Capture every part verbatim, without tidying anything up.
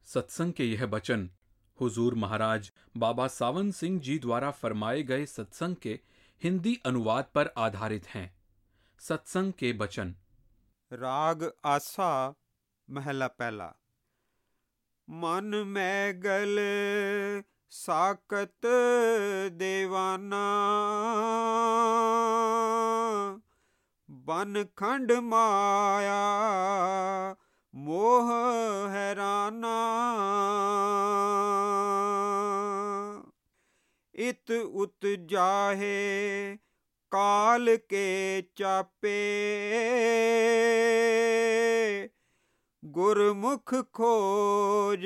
सत्संग के यह वचन हुजूर महाराज बाबा सावन सिंह जी द्वारा फरमाए गए सत्संग के हिंदी अनुवाद पर आधारित हैं। सत्संग के वचन। राग आसा महला पहला। मन में गल साकत देवाना, बन खंड माया मोह हैराना। इत उत जाहे काल के चापे, गुरमुख खोज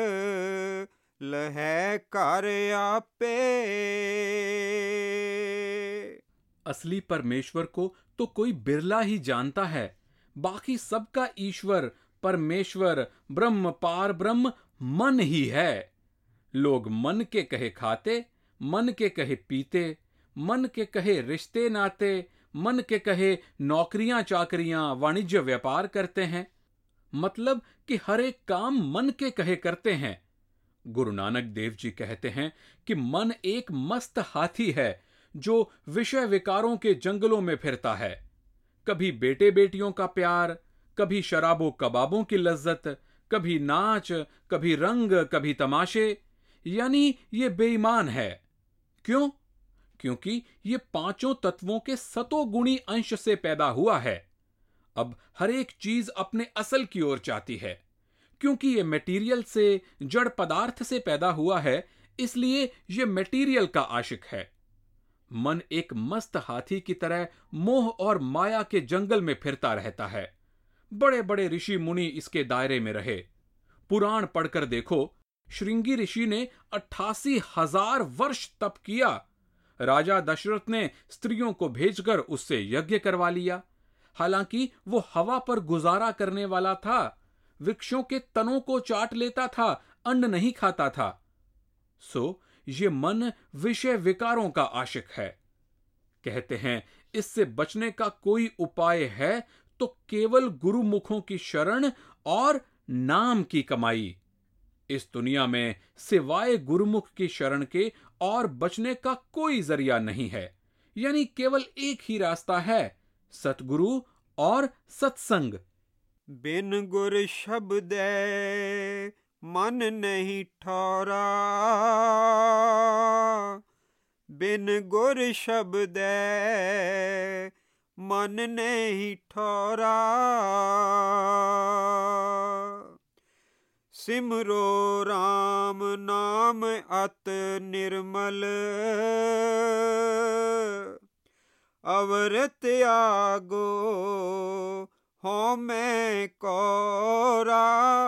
लहै कर आपे। असली परमेश्वर को तो कोई बिरला ही जानता है। बाकी सबका ईश्वर परमेश्वर ब्रह्म पार ब्रह्म मन ही है। लोग मन के कहे खाते, मन के कहे पीते, मन के कहे रिश्ते नाते, मन के कहे नौकरियां चाकरियां वाणिज्य व्यापार करते हैं। मतलब कि हर एक काम मन के कहे करते हैं। गुरु नानक देव जी कहते हैं कि मन एक मस्त हाथी है जो विषय विकारों के जंगलों में फिरता है। कभी बेटे बेटियों का प्यार, कभी शराबो कबाबों की लज्जत, कभी नाच, कभी रंग, कभी तमाशे। यानी ये बेईमान है। क्यों? क्योंकि ये पांचों तत्वों के सतोगुणी अंश से पैदा हुआ है। अब हर एक चीज अपने असल की ओर चाहती है। क्योंकि ये मटेरियल से, जड़ पदार्थ से पैदा हुआ है, इसलिए ये मटेरियल का आशिक है। मन एक मस्त हाथी की तरह मोह और माया के जंगल में फिरता रहता है। बड़े बड़े ऋषि मुनि इसके दायरे में रहे। पुराण पढ़कर देखो, श्रृंगी ऋषि ने अट्ठासी हजार वर्ष तप किया। राजा दशरथ ने स्त्रियों को भेजकर उससे यज्ञ करवा लिया। हालांकि वो हवा पर गुजारा करने वाला था, वृक्षों के तनों को चाट लेता था, अन्न नहीं खाता था। सो ये मन विषय विकारों का आशिक है। कहते हैं इससे बचने का कोई उपाय है तो केवल गुरुमुखों की शरण और नाम की कमाई। इस दुनिया में सिवाय गुरुमुख की शरण के और बचने का कोई जरिया नहीं है। यानी केवल एक ही रास्ता है, सतगुरु और सत्संग। बिन गुर शब्द मन नहीं ठौरा, बिन गुर शब्द मन नहीं ठौरा। सिमरो राम नाम अत निर्मल, अवर त्यागो हो मैं कोरा।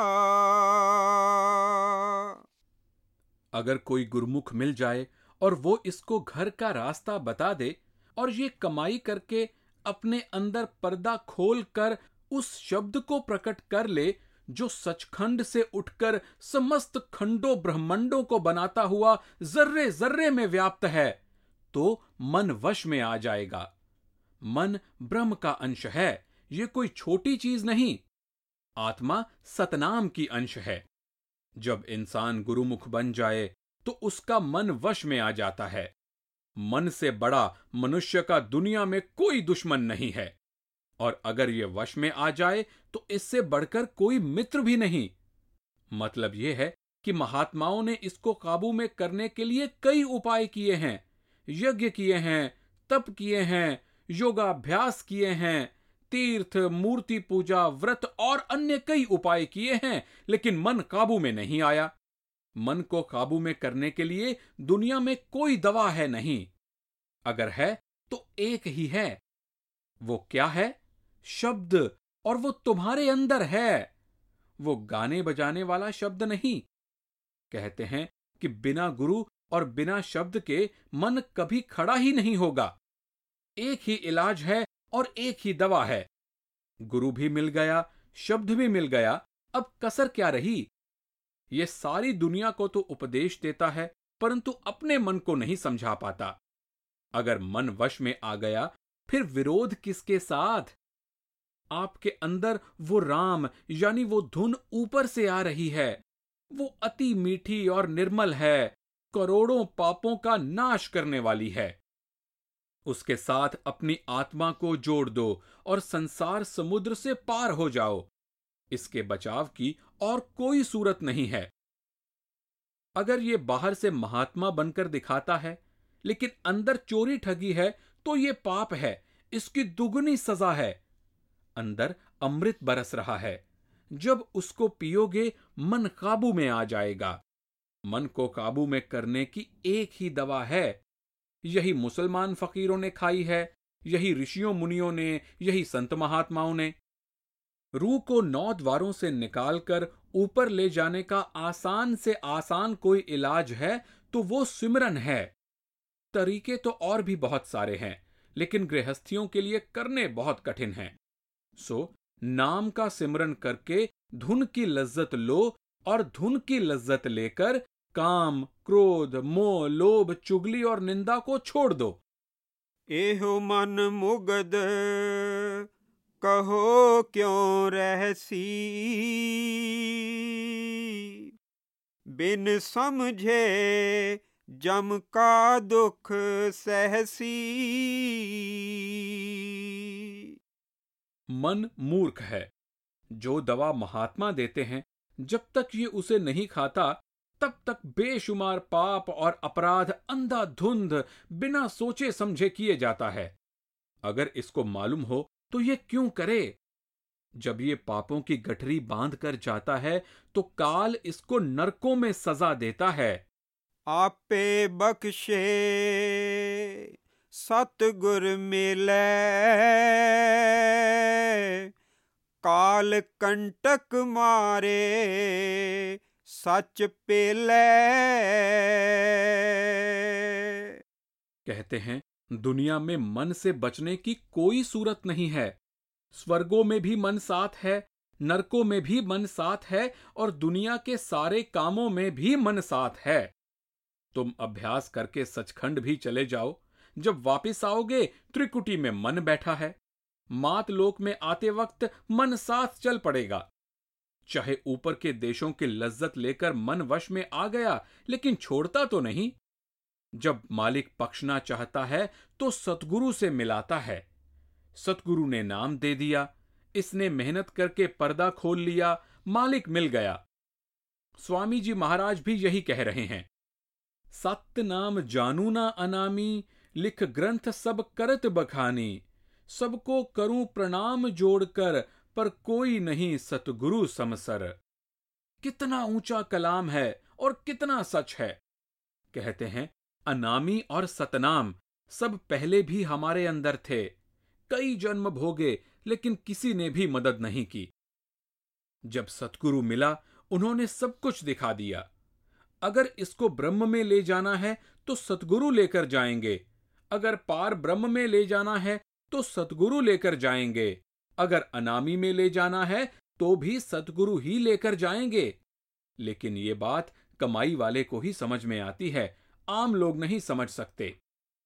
अगर कोई गुरुमुख मिल जाए और वो इसको घर का रास्ता बता दे और ये कमाई करके अपने अंदर पर्दा खोल कर उस शब्द को प्रकट कर ले जो सचखंड से उठकर समस्त खंडों ब्रह्मंडों को बनाता हुआ जर्रे जर्रे में व्याप्त है, तो मन वश में आ जाएगा। मन ब्रह्म का अंश है, ये कोई छोटी चीज नहीं। आत्मा सतनाम की अंश है। जब इंसान गुरुमुख बन जाए तो उसका मन वश में आ जाता है। मन से बड़ा मनुष्य का दुनिया में कोई दुश्मन नहीं है, और अगर यह वश में आ जाए तो इससे बढ़कर कोई मित्र भी नहीं। मतलब यह है कि महात्माओं ने इसको काबू में करने के लिए कई उपाय किए हैं, यज्ञ किए हैं, तप किए हैं, योगाभ्यास किए हैं, तीर्थ, मूर्ति पूजा, व्रत और अन्य कई उपाय किए हैं, लेकिन मन काबू में नहीं आया। मन को काबू में करने के लिए दुनिया में कोई दवा है नहीं। अगर है तो एक ही है। वो क्या है? शब्द। और वो तुम्हारे अंदर है। वो गाने बजाने वाला शब्द नहीं। कहते हैं कि बिना गुरु और बिना शब्द के मन कभी खड़ा ही नहीं होगा। एक ही इलाज है और एक ही दवा है। गुरु भी मिल गया, शब्द भी मिल गया, अब कसर क्या रही? ये सारी दुनिया को तो उपदेश देता है, परंतु अपने मन को नहीं समझा पाता। अगर मन वश में आ गया, फिर विरोध किसके साथ? आपके अंदर वो राम यानी वो धुन ऊपर से आ रही है, वो अति मीठी और निर्मल है, करोड़ों पापों का नाश करने वाली है। उसके साथ अपनी आत्मा को जोड़ दो और संसार समुद्र से पार हो जाओ। इसके बचाव की और कोई सूरत नहीं है। अगर ये बाहर से महात्मा बनकर दिखाता है, लेकिन अंदर चोरी ठगी है, तो ये पाप है, इसकी दुगनी सजा है। अंदर अमृत बरस रहा है। जब उसको पियोगे, मन काबू में आ जाएगा। मन को काबू में करने की एक ही दवा है। यही मुसलमान फकीरों ने खाई है, यही ऋषियों मुनियों ने, यही संत महात्माओं ने। रूह को नौ द्वारों से निकालकर ऊपर ले जाने का आसान से आसान कोई इलाज है तो वो सिमरन है। तरीके तो और भी बहुत सारे हैं, लेकिन गृहस्थियों के लिए करने बहुत कठिन हैं। सो नाम का सिमरन करके धुन की लज्जत लो और धुन की लज्जत लेकर काम, क्रोध, मोह, लोभ, चुगली और निंदा को छोड़ दो। एहो मन मुगद कहो क्यों रहसी, बिन समझे जम का दुख सहसी। मन मूर्ख है। जो दवा महात्मा देते हैं, जब तक ये उसे नहीं खाता, तब तक बेशुमार पाप और अपराध अंधाधुंध बिना सोचे समझे किए जाता है। अगर इसको मालूम हो तो ये क्यों करे? जब ये पापों की गठरी बांध कर जाता है तो काल इसको नरकों में सजा देता है। आपे बख्शे सतगुर मिले, काल कंटक मारे सच पेले। कहते हैं दुनिया में मन से बचने की कोई सूरत नहीं है। स्वर्गों में भी मन साथ है, नरकों में भी मन साथ है और दुनिया के सारे कामों में भी मन साथ है। तुम अभ्यास करके सचखंड भी चले जाओ, जब वापस आओगे त्रिकुटी में मन बैठा है। मात लोक में आते वक्त मन साथ चल पड़ेगा। चाहे ऊपर के देशों की लज्जत लेकर मन वश में आ गया, लेकिन छोड़ता तो नहीं। जब मालिक बख्शना चाहता है तो सतगुरु से मिलाता है। सतगुरु ने नाम दे दिया, इसने मेहनत करके पर्दा खोल लिया, मालिक मिल गया। स्वामी जी महाराज भी यही कह रहे हैं। सत्य नाम जानू ना अनामी, लिख ग्रंथ सब करत बखानी। सबको करूं प्रणाम जोड़कर, पर कोई नहीं सतगुरु समसर। कितना ऊंचा कलाम है और कितना सच है। कहते हैं अनामी और सतनाम सब पहले भी हमारे अंदर थे। कई जन्म भोगे, लेकिन किसी ने भी मदद नहीं की। जब सतगुरु मिला, उन्होंने सब कुछ दिखा दिया। अगर इसको ब्रह्म में ले जाना है तो सतगुरु लेकर जाएंगे। अगर पार ब्रह्म में ले जाना है तो सतगुरु लेकर जाएंगे। अगर अनामी में ले जाना है तो भी सतगुरु ही लेकर जाएंगे। लेकिन ये बात कमाई वाले को ही समझ में आती है, आम लोग नहीं समझ सकते।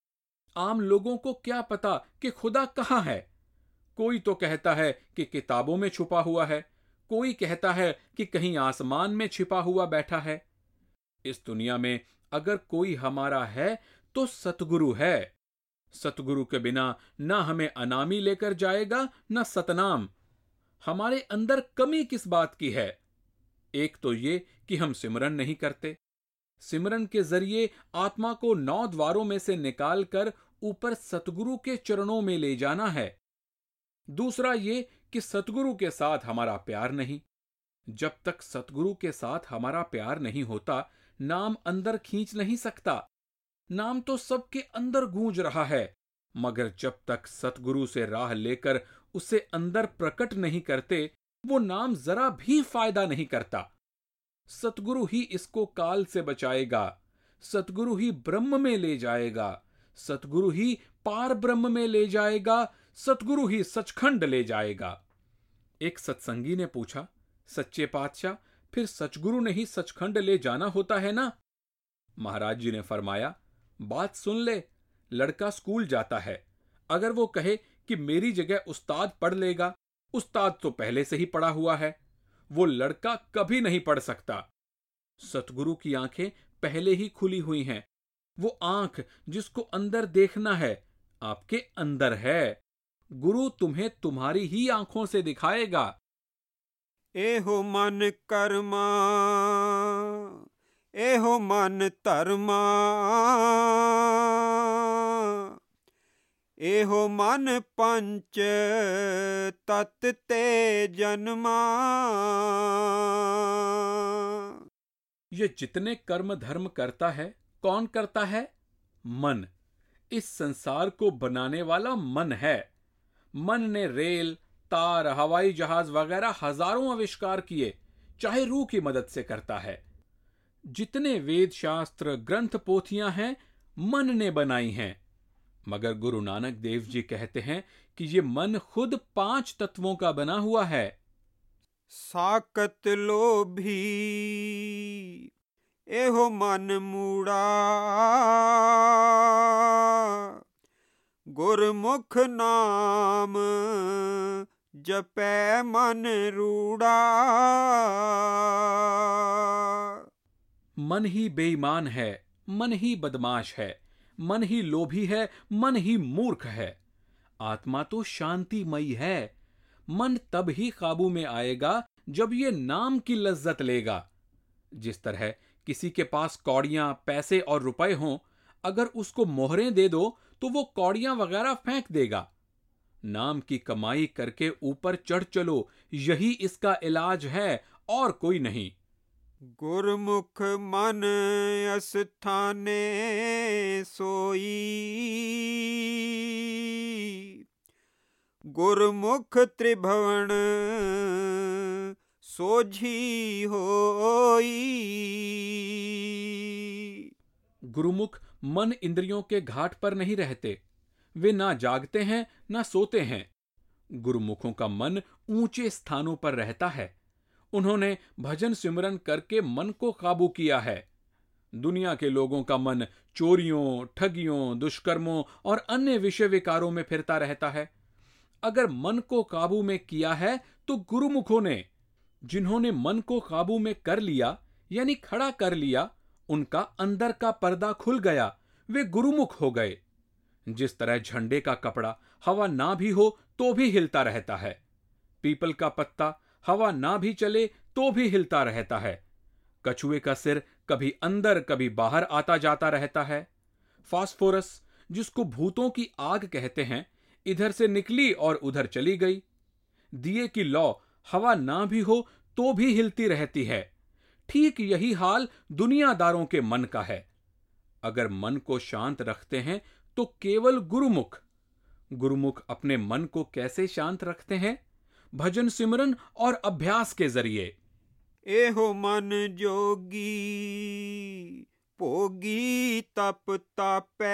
आम लोगों को क्या पता कि खुदा कहाँ है। कोई तो कहता है कि किताबों में छुपा हुआ है, कोई कहता है कि कहीं आसमान में छिपा हुआ बैठा है। इस दुनिया में अगर कोई हमारा है तो सतगुरु है। सतगुरु के बिना ना हमें अनामी लेकर जाएगा, ना सतनाम। हमारे अंदर कमी किस बात की है? एक तो ये कि हम सिमरन नहीं करते। सिमरन के जरिए आत्मा को नौ द्वारों में से निकालकर ऊपर सतगुरु के चरणों में ले जाना है। दूसरा ये कि सतगुरु के साथ हमारा प्यार नहीं। जब तक सतगुरु के साथ हमारा प्यार नहीं होता, नाम अंदर खींच नहीं सकता। नाम तो सबके अंदर गूंज रहा है, मगर जब तक सतगुरु से राह लेकर उसे अंदर प्रकट नहीं करते, वो नाम जरा भी फायदा नहीं करता। सतगुरु ही इसको काल से बचाएगा। सतगुरु ही ब्रह्म में ले जाएगा। सतगुरु ही पार ब्रह्म में ले जाएगा। सतगुरु ही सचखंड ले जाएगा। एक सत्संगी ने पूछा, सच्चे पातशाह, फिर सचगुरु ने ही सचखंड ले जाना होता है ना? महाराज जी ने फरमाया, बात सुन ले। लड़का स्कूल जाता है। अगर वो कहे कि मेरी जगह उस्ताद पढ़ लेगा, उस्ताद तो पहले से ही पढ़ा हुआ है। वो लड़का कभी नहीं पढ़ सकता। सतगुरु की आंखें पहले ही खुली हुई हैं। वो आंख जिसको अंदर देखना है आपके अंदर है। गुरु तुम्हें तुम्हारी ही आंखों से दिखाएगा। एहो मन कर्मा, एहो मन धर्मा, एहो मन पंच तत ते जन्मा। ये जितने कर्म धर्म करता है, कौन करता है? मन। इस संसार को बनाने वाला मन है। मन ने रेल, तार, हवाई जहाज वगैरह हजारों आविष्कार किए, चाहे रूह की मदद से करता है। जितने वेद शास्त्र ग्रंथ पोथियां हैं, मन ने बनाई हैं। मगर गुरु नानक देव जी कहते हैं कि ये मन खुद पांच तत्वों का बना हुआ है। साकत लोभी, एहो मन मूड़ा, गुरमुख नाम जपै मन रूड़ा। मन ही बेईमान है, मन ही बदमाश है, मन ही लोभी है, मन ही मूर्ख है। आत्मा तो शांतिमयी है। मन तब ही काबू में आएगा जब ये नाम की लज्जत लेगा। जिस तरह किसी के पास कौड़ियां, पैसे और रुपए हों, अगर उसको मोहरें दे दो तो वो कौड़ियां वगैरह फेंक देगा। नाम की कमाई करके ऊपर चढ़ चलो, यही इसका इलाज है और कोई नहीं। गुरमुख मन अस्थाने सोई, गुरमुख त्रिभुवन सोझी होई। गुरुमुख मन इंद्रियों के घाट पर नहीं रहते। वे ना जागते हैं ना सोते हैं। गुरुमुखों का मन ऊंचे स्थानों पर रहता है। उन्होंने भजन सिमरन करके मन को काबू किया है। दुनिया के लोगों का मन चोरियों, ठगियों, दुष्कर्मों और अन्य विषय विकारों में फिरता रहता है। अगर मन को काबू में किया है तो गुरुमुखों ने, जिन्होंने मन को काबू में कर लिया यानी खड़ा कर लिया, उनका अंदर का पर्दा खुल गया, वे गुरुमुख हो गए। जिस तरह झंडे का कपड़ा हवा ना भी हो तो भी हिलता रहता है, पीपल का पत्ता हवा ना भी चले तो भी हिलता रहता है, कछुए का सिर कभी अंदर कभी बाहर आता जाता रहता है, फास्फोरस जिसको भूतों की आग कहते हैं, इधर से निकली और उधर चली गई। दिए की लौ हवा ना भी हो तो भी हिलती रहती है। ठीक यही हाल दुनियादारों के मन का है। अगर मन को शांत रखते हैं तो केवल गुरुमुख। गुरुमुख अपने मन को कैसे शांत रखते हैं? भजन सिमरन और अभ्यास के जरिए। एहो मन जोगी भोगी तप तापै,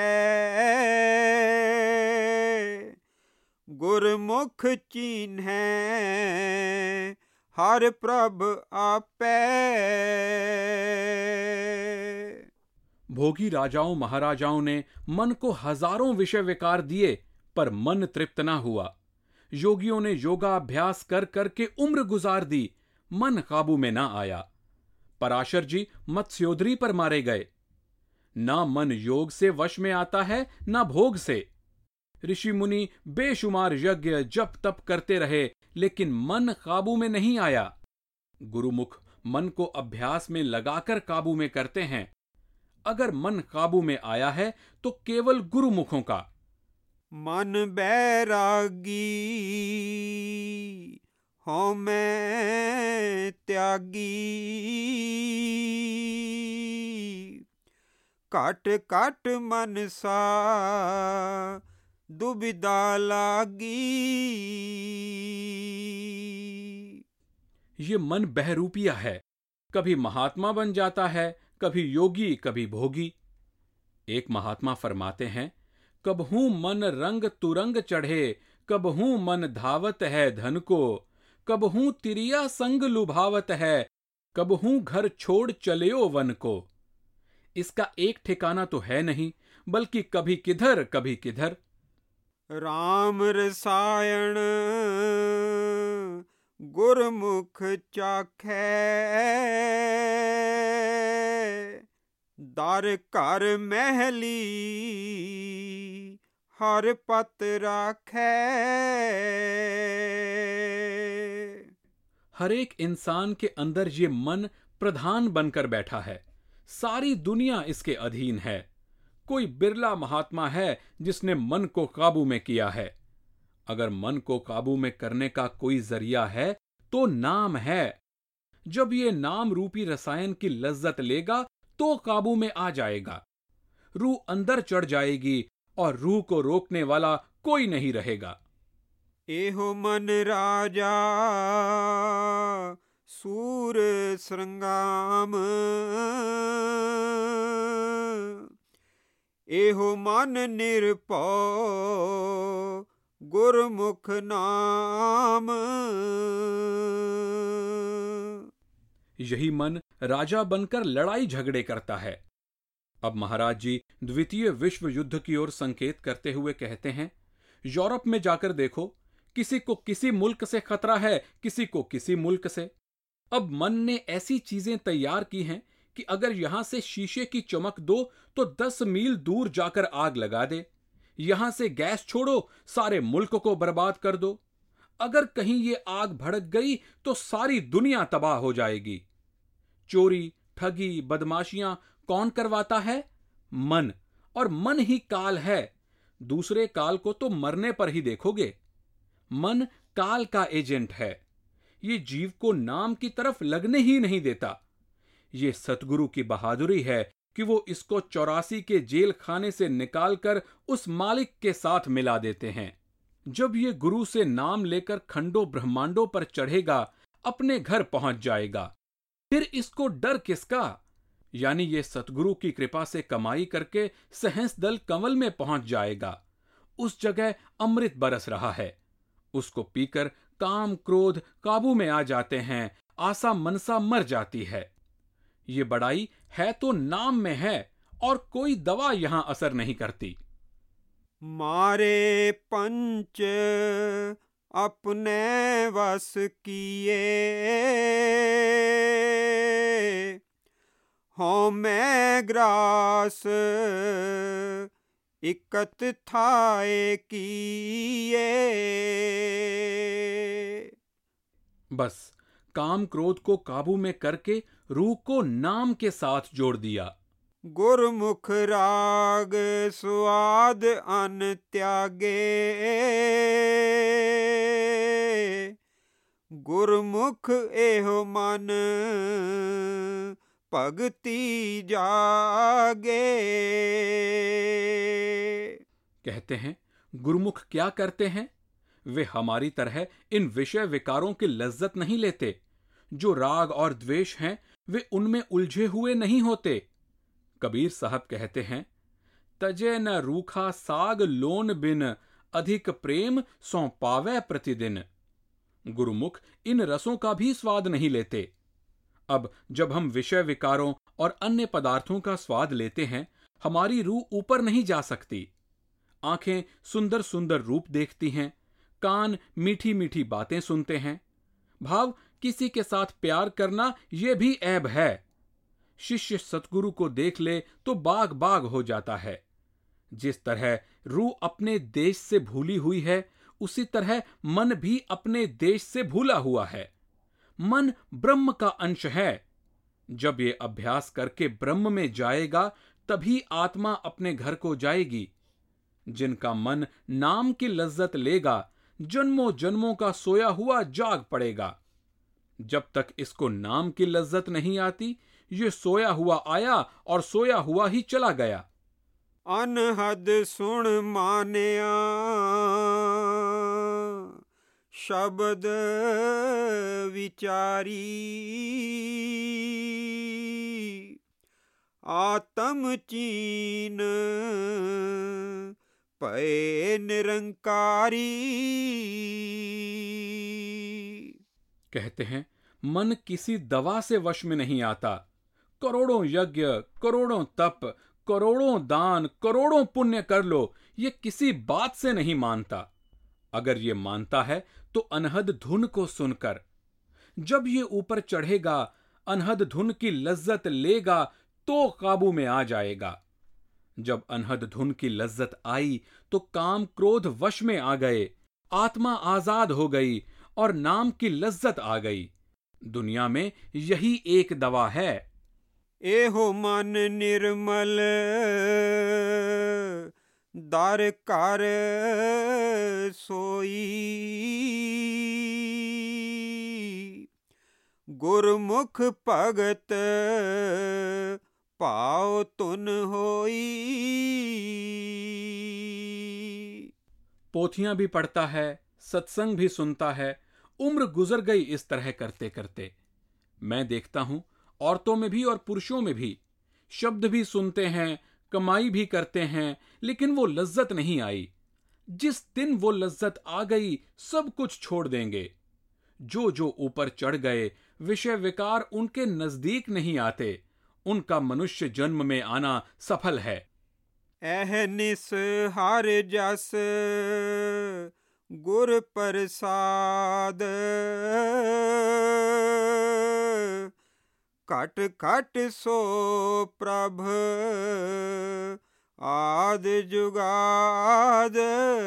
गुरमुख चीन्है हर प्रभ आपै। भोगी राजाओं महाराजाओं ने मन को हजारों विषय विकार दिए, पर मन तृप्त ना हुआ। योगियों ने योगाभ्यास कर करके उम्र गुजार दी, मन काबू में ना आया। पराशर जी मत्स्योदरी पर मारे गए। ना मन योग से वश में आता है ना भोग से। ऋषि मुनि बेशुमार यज्ञ जप तप करते रहे, लेकिन मन काबू में नहीं आया। गुरुमुख मन को अभ्यास में लगाकर काबू में करते हैं। अगर मन काबू में आया है तो केवल गुरुमुखों का। मन बैरागी हूँ मैं त्यागी, काट काट मन सा दुविधा लागी। ये मन बहरूपिया है, कभी महात्मा बन जाता है, कभी योगी, कभी भोगी। एक महात्मा फरमाते हैं, कबहू मन रंग तुरंग चढ़े, कबहू मन धावत है धन को, कबहू तिरिया संग लुभावत है, कबहू घर छोड़ चलेओ वन को। इसका एक ठिकाना तो है नहीं, बल्कि कभी किधर कभी किधर। राम रसायन गुरमुख चाखै, ਦਰ ਘਰ ਮਹਿਲੀ ਹਰ ਪਤ ਰਾਖੈ। हर एक इंसान के अंदर ये मन प्रधान बनकर बैठा है, सारी दुनिया इसके अधीन है। कोई बिरला महात्मा है जिसने मन को काबू में किया है। अगर मन को काबू में करने का कोई जरिया है तो नाम है। जब ये नाम रूपी रसायन की लज्जत लेगा तो काबू में आ जाएगा। रूह अंदर चढ़ जाएगी और रूह को रोकने वाला कोई नहीं रहेगा। एहो मन राजा सूर श्रृंगाम, एहो मन निरपौ गुरमुख नाम। यही मन राजा बनकर लड़ाई झगड़े करता है। अब महाराज जी द्वितीय विश्व युद्ध की ओर संकेत करते हुए कहते हैं, यूरोप में जाकर देखो, किसी को किसी मुल्क से खतरा है, किसी को किसी मुल्क से। अब मन ने ऐसी चीजें तैयार की हैं कि अगर यहां से शीशे की चमक दो तो दस मील दूर जाकर आग लगा दे। यहां से गैस छोड़ो, सारे मुल्क को बर्बाद कर दो। अगर कहीं ये आग भड़क गई तो सारी दुनिया तबाह हो जाएगी। चोरी, ठगी, बदमाशियां कौन करवाता है? मन। और मन ही काल है। दूसरे काल को तो मरने पर ही देखोगे। मन काल का एजेंट है। ये जीव को नाम की तरफ लगने ही नहीं देता। ये सतगुरु की बहादुरी है कि वो इसको चौरासी के जेल खाने से निकालकर उस मालिक के साथ मिला देते हैं। जब ये गुरु से नाम लेकर खंडों ब्रह्मांडों पर चढ़ेगा, अपने घर पहुंच जाएगा। फिर इसको डर किसका? यानी ये सतगुरु की कृपा से कमाई करके सहंस दल कंवल में पहुंच जाएगा। उस जगह अमृत बरस रहा है। उसको पीकर काम क्रोध काबू में आ जाते हैं, आशा मनसा मर जाती है। ये बड़ाई है तो नाम में है और कोई दवा यहां असर नहीं करती। मारे पंच अपने वस किए, हों मैं ग्रास इकत थाए किए। बस काम क्रोध को काबू में करके रूह को नाम के साथ जोड़ दिया। गुरमुख राग स्वाद अन त्यागे, गुरमुख एहो मन भगति जागे। कहते हैं गुरुमुख क्या करते हैं? वे हमारी तरह इन विषय विकारों की लज्जत नहीं लेते। जो राग और द्वेष हैं वे उनमें उलझे हुए नहीं होते। कबीर साहब कहते हैं, तजे न रूखा साग लोन बिन, अधिक प्रेम सौ पावे प्रतिदिन। गुरुमुख इन रसों का भी स्वाद नहीं लेते। अब जब हम विषय विकारों और अन्य पदार्थों का स्वाद लेते हैं, हमारी रूह ऊपर नहीं जा सकती। आंखें सुंदर सुंदर रूप देखती हैं, कान मीठी मीठी बातें सुनते हैं। भाव किसी के साथ प्यार करना यह भी ऐब है। शिष्य सतगुरु को देख ले तो बाग बाग हो जाता है। जिस तरह रूह अपने देश से भूली हुई है, उसी तरह मन भी अपने देश से भूला हुआ है। मन ब्रह्म का अंश है। जब ये अभ्यास करके ब्रह्म में जाएगा तभी आत्मा अपने घर को जाएगी। जिनका मन नाम की लज्जत लेगा, जन्मों जन्मों का सोया हुआ जाग पड़ेगा। जब तक इसको नाम की लज्जत नहीं आती, ये सोया हुआ आया और सोया हुआ ही चला गया। अनहद सुन मानिया शब्द विचारी, आत्म चीन पए निरंकारी। कहते हैं मन किसी दवा से वश में नहीं आता। करोड़ों यज्ञ, करोड़ों तप, करोड़ों दान, करोड़ों पुण्य कर लो, ये किसी बात से नहीं मानता। अगर ये मानता है तो अनहद धुन को सुनकर। जब ये ऊपर चढ़ेगा, अनहद धुन की लज्जत लेगा, तो काबू में आ जाएगा। जब अनहद धुन की लज्जत आई तो काम क्रोध वश में आ गए, आत्मा आजाद हो गई और नाम की लज्जत आ गई। दुनिया में यही एक दवा है। एहो मन निर्मल दर कर सोई, गुरमुख भगत पाओ तुन होई। पोथियां भी पढ़ता है, सत्संग भी सुनता है, उम्र गुजर गई इस तरह करते करते। मैं देखता हूं औरतों में भी और पुरुषों में भी, शब्द भी सुनते हैं, कमाई भी करते हैं, लेकिन वो लज्जत नहीं आई। जिस दिन वो लज्जत आ गई सब कुछ छोड़ देंगे। जो जो ऊपर चढ़ गए विषय विकार उनके नजदीक नहीं आते। उनका मनुष्य जन्म में आना सफल है। अहनिस हर जस गुर प्रसाद, कट कट सो प्रभ आद जुगाद।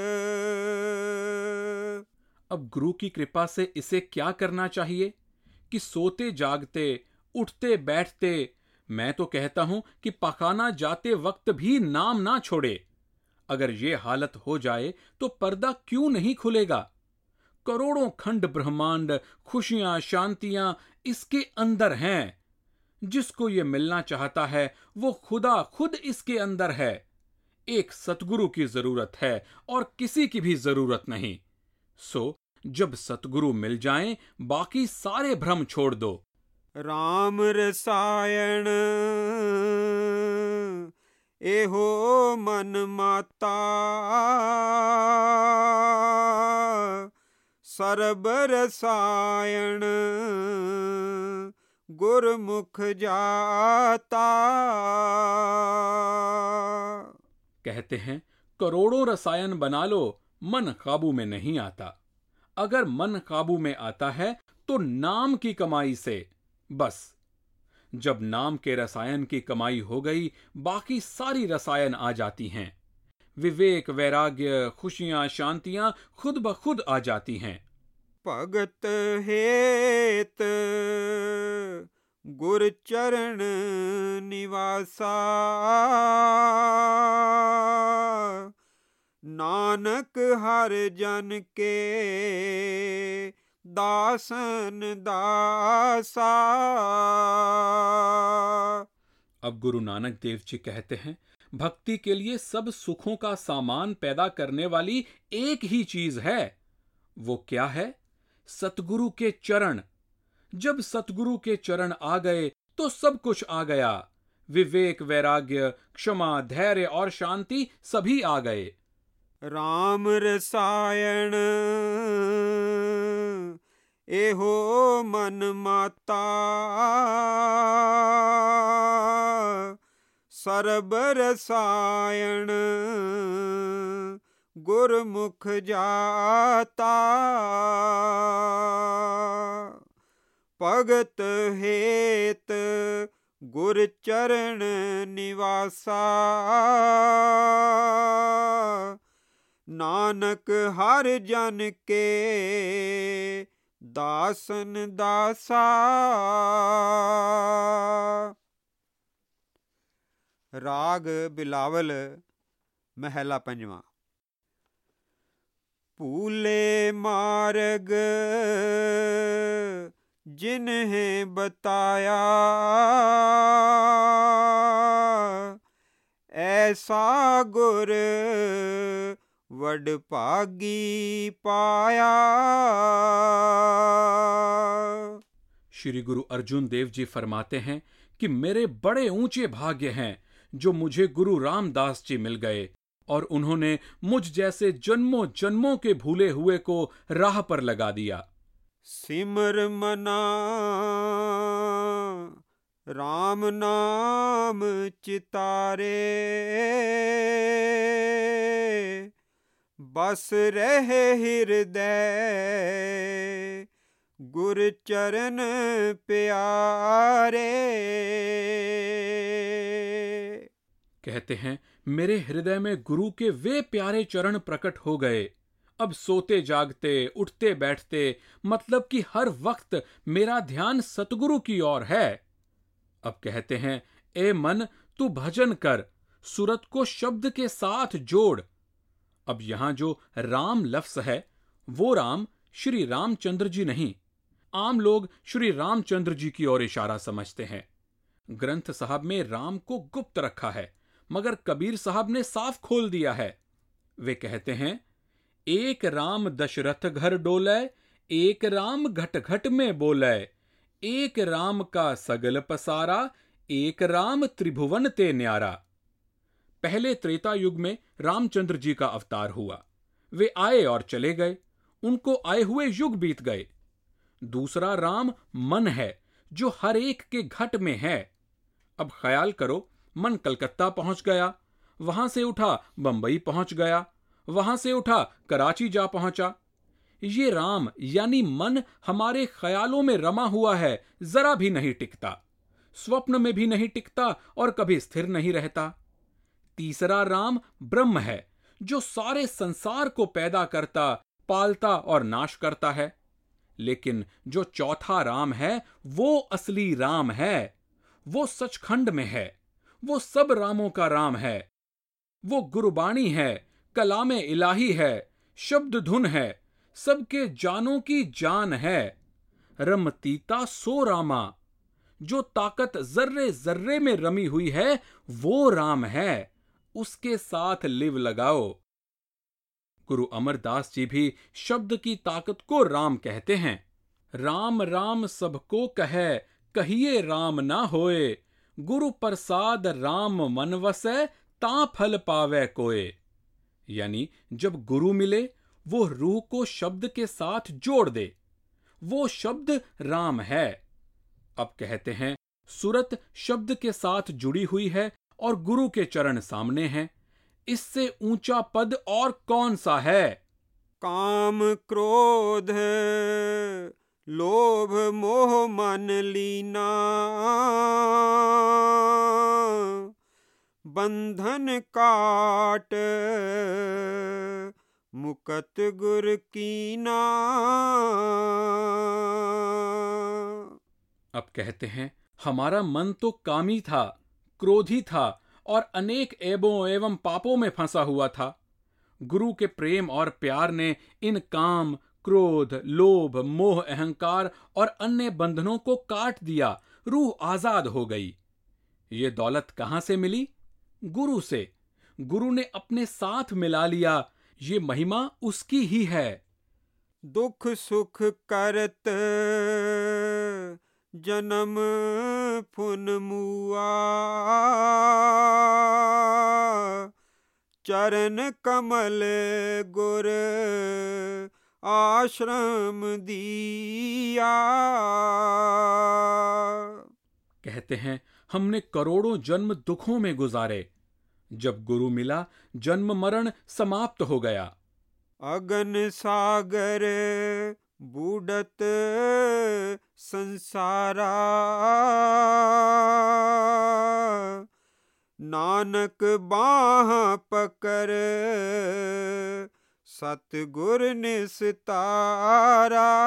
अब गुरु की कृपा से इसे क्या करना चाहिए कि सोते जागते, उठते बैठते, मैं तो कहता हूं कि पखाना जाते वक्त भी नाम ना छोड़े। अगर ये हालत हो जाए तो पर्दा क्यों नहीं खुलेगा? करोड़ों खंड ब्रह्मांड, खुशियां, शांतियां इसके अंदर हैं। जिसको ये मिलना चाहता है वो खुदा खुद इसके अंदर है। एक सतगुरु की जरूरत है और किसी की भी जरूरत नहीं। सो जब सतगुरु मिल जाएं, बाकी सारे भ्रम छोड़ दो। राम रसायन एहो मन माता, सर्ब रसायन गुरमुख जाता। कहते हैं करोड़ों रसायन बना लो, मन काबू में नहीं आता। अगर मन काबू में आता है तो नाम की कमाई से। बस जब नाम के रसायन की कमाई हो गई, बाकी सारी रसायन आ जाती हैं। विवेक, वैराग्य, खुशियां, शांतियां खुद ब खुद आ जाती हैं। भगत हेत गुर चरण निवासा, नानक हर जन के दासन दासा। अब गुरु नानक देव जी कहते हैं, भक्ति के लिए सब सुखों का सामान पैदा करने वाली एक ही चीज है। वो क्या है? सतगुरु के चरण। जब सतगुरु के चरण आ गए तो सब कुछ आ गया। विवेक, वैराग्य, क्षमा, धैर्य और शांति सभी आ गए। राम रसायन एहो मन माता, सर्ब रसायन गुरमुख जाता। भगत हेत गुर चरण निवासा, नानक हर जन के दासन दासा। राग बिलावल महला पंजवा। भूले मार्ग जिन्हें बताया, ऐसा गुर वडभागी पाया। श्री गुरु अर्जुन देव जी फरमाते हैं कि मेरे बड़े ऊंचे भाग्य हैं जो मुझे गुरु रामदास जी मिल गए और उन्होंने मुझ जैसे जन्मों जन्मों के भूले हुए को राह पर लगा दिया। सिमर मना राम नाम चितारे, बस रहे हृदय गुर चरण प्यारे। कहते हैं, मेरे हृदय में गुरु के वे प्यारे चरण प्रकट हो गए। अब सोते जागते, उठते बैठते, मतलब कि हर वक्त मेरा ध्यान सतगुरु की ओर है। अब कहते हैं, ए मन तू भजन कर, सुरत को शब्द के साथ जोड़। अब यहां जो राम लफ्ज है, वो राम श्री रामचंद्र जी नहीं। आम लोग श्री रामचंद्र जी की ओर इशारा समझते हैं। ग्रंथ साहब में राम को गुप्त रखा है, मगर कबीर साहब ने साफ खोल दिया है। वे कहते हैं, एक राम दशरथ घर डोले, एक राम घट घट में बोले, एक राम का सगल पसारा, एक राम त्रिभुवन ते न्यारा। पहले त्रेता युग में रामचंद्र जी का अवतार हुआ। वे आए और चले गए, उनको आए हुए युग बीत गए। दूसरा राम मन है, जो हर एक के घट में है। अब ख्याल करो, मन कलकत्ता पहुंच गया, वहां से उठा बंबई पहुंच गया, वहां से उठा कराची जा पहुंचा। ये राम यानी मन हमारे ख्यालों में रमा हुआ है, जरा भी नहीं टिकता, स्वप्न में भी नहीं टिकता और कभी स्थिर नहीं रहता। तीसरा राम ब्रह्म है, जो सारे संसार को पैदा करता, पालता और नाश करता है। लेकिन जो चौथा राम है, वो असली राम है। वो सचखंड में है, वो सब रामों का राम है। वो गुरबाणी है, कलामे इलाही है, शब्द धुन है, सबके जानों की जान है। रमतीता सो रामा, जो ताकत जर्रे जर्रे में रमी हुई है, वो राम है। उसके साथ लिव लगाओ। गुरु अमरदास जी भी शब्द की ताकत को राम कहते हैं। राम राम सबको कहे, कहिए राम ना होए, गुरु प्रसाद राम मन वसै, ता फल पावे कोय। यानी जब गुरु मिले, वो रूह को शब्द के साथ जोड़ दे। वो शब्द राम है। अब कहते हैं, सुरत शब्द के साथ जुड़ी हुई है और गुरु के चरण सामने हैं। इससे ऊंचा पद और कौन सा है? काम क्रोध लोभ मोह मन लीना, बंधन काट मुकत गुर कीना। अब कहते हैं, हमारा मन तो कामी था, क्रोधी था और अनेक ऐबों एवं पापों में फंसा हुआ था। गुरु के प्रेम और प्यार ने इन काम, क्रोध, लोभ, मोह, अहंकार और अन्य बंधनों को काट दिया। रूह आजाद हो गई। ये दौलत कहां से मिली? गुरु से। गुरु ने अपने साथ मिला लिया। ये महिमा उसकी ही है। दुख सुख करत जन्म फुन मुआ, चरण कमल गुर आश्रम दिया। कहते हैं, हमने करोड़ों जन्म दुखों में गुजारे। जब गुरु मिला, जन्म मरण समाप्त हो गया। अगन सागर बूढ़त संसारा, नानक बाह पकर सतगुर निस्तारा।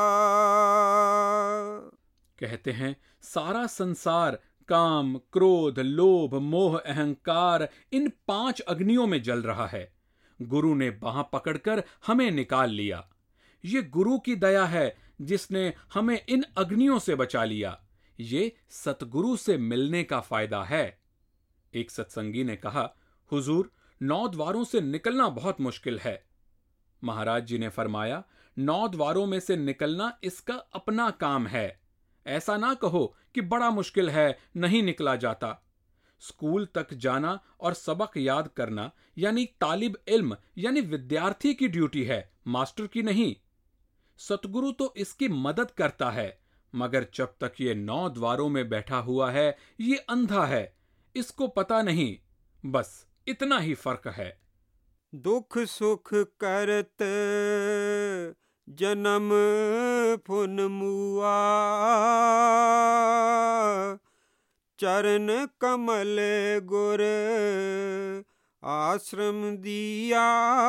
कहते हैं, सारा संसार काम, क्रोध, लोभ, मोह, अहंकार इन पांच अग्नियों में जल रहा है। गुरु ने बाह पकड़कर हमें निकाल लिया। ये गुरु की दया है, जिसने हमें इन अग्नियों से बचा लिया। ये सतगुरु से मिलने का फायदा है। एक सत्संगी ने कहा, हुजूर, नौ द्वारों से निकलना बहुत मुश्किल है। महाराज जी ने फरमाया, नौ द्वारों में से निकलना इसका अपना काम है। ऐसा ना कहो कि बड़ा मुश्किल है, नहीं निकला जाता। स्कूल तक जाना और सबक याद करना यानी तालिब इल्म यानी विद्यार्थी की ड्यूटी है, मास्टर की नहीं। सतगुरु तो इसकी मदद करता है, मगर जब तक ये नौ द्वारों में बैठा हुआ है, ये अंधा है, इसको पता नहीं। बस इतना ही फर्क है। दुख सुख करत जन्म फुन मुआ, चरण कमल गुर आश्रम दिया।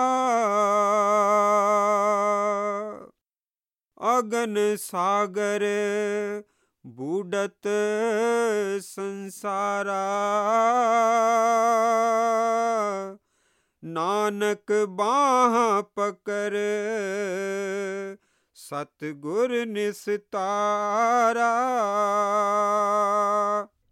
अगन सागर बूढ़त संसारा, नानक बाह पकर सतगुर निस्तारा।